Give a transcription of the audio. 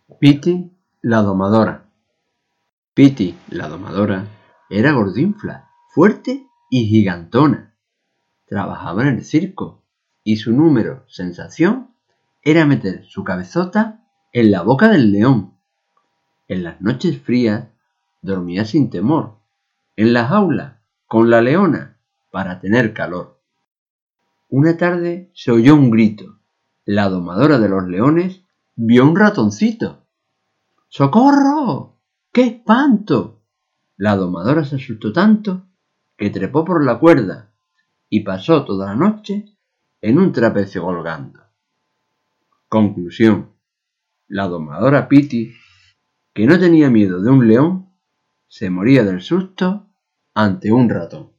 Piti, la domadora. Piti, la domadora, era gordinfla, fuerte y gigantona. Trabajaba en el circo y su número sensación era meter su cabezota en la boca del león. En las noches frías dormía sin temor, en la jaula con la leona para tener calor. Una tarde se oyó un grito. La domadora de los leones vio un ratoncito. ¡Socorro! ¡Qué espanto! La domadora se asustó tanto que trepó por la cuerda y pasó toda la noche en un trapecio colgando. Conclusión: la domadora Piti, que no tenía miedo de un león, se moría del susto ante un ratón.